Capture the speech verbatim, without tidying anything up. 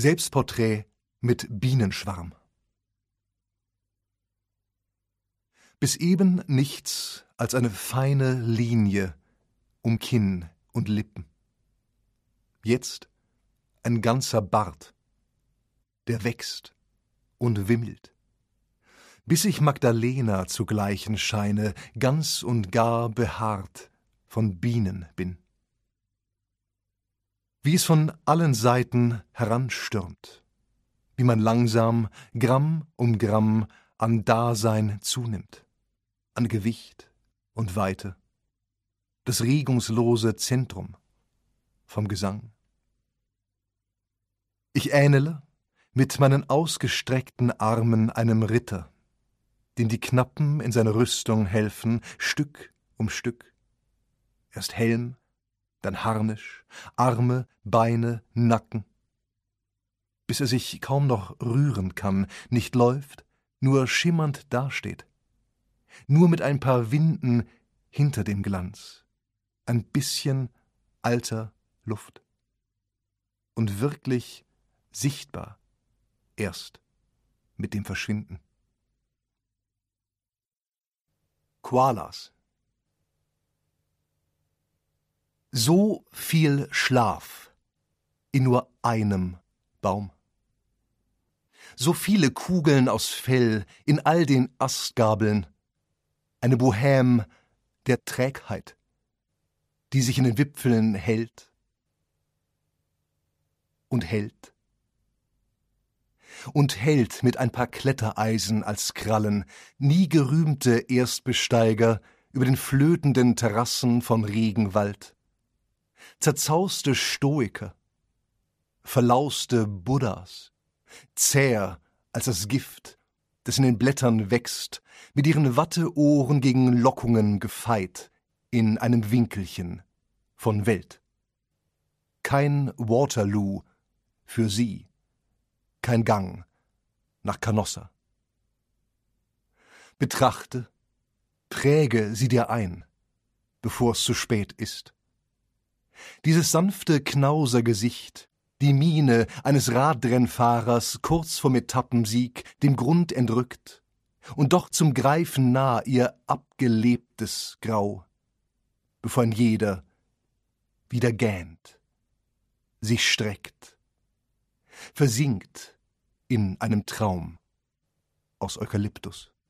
Selbstporträt mit Bienenschwarm. Bis eben nichts als eine feine Linie um Kinn und Lippen. Jetzt ein ganzer Bart, der wächst und wimmelt, bis ich Magdalena zu gleichen scheine, ganz und gar behaart von Bienen bin. Wie es von allen Seiten heranstürmt, wie man langsam Gramm um Gramm an Dasein zunimmt, an Gewicht und Weite, das regungslose Zentrum vom Gesang. Ich ähnele mit meinen ausgestreckten Armen einem Ritter, dem die Knappen in seine Rüstung helfen, Stück um Stück. Erst Helm, dann Harnisch, Arme, Beine, Nacken, bis er sich kaum noch rühren kann, nicht läuft, nur schimmernd dasteht, nur mit ein paar Winden hinter dem Glanz, ein bisschen alter Luft. Und wirklich sichtbar erst mit dem Verschwinden. Koalas. So viel Schlaf in nur einem Baum. So viele Kugeln aus Fell in all den Astgabeln. Eine Bohème der Trägheit, die sich in den Wipfeln hält und hält und hält mit ein paar Klettereisen als Krallen, nie gerühmte Erstbesteiger über den flötenden Terrassen von Regenwald, zerzauste Stoiker, verlauste Buddhas, zäher als das Gift, das in den Blättern wächst, mit ihren Watteohren gegen Lockungen gefeit, in einem Winkelchen von Welt. Kein Waterloo für sie, kein Gang nach Canossa. Betrachte, präge sie dir ein, bevor es zu spät ist. Dieses sanfte Knausergesicht, die Miene eines Radrennfahrers kurz vorm Etappensieg dem Grund entrückt und doch zum Greifen nah ihr abgelebtes Grau, bevor ein jeder wieder gähnt, sich streckt, versinkt in einem Traum aus Eukalyptus.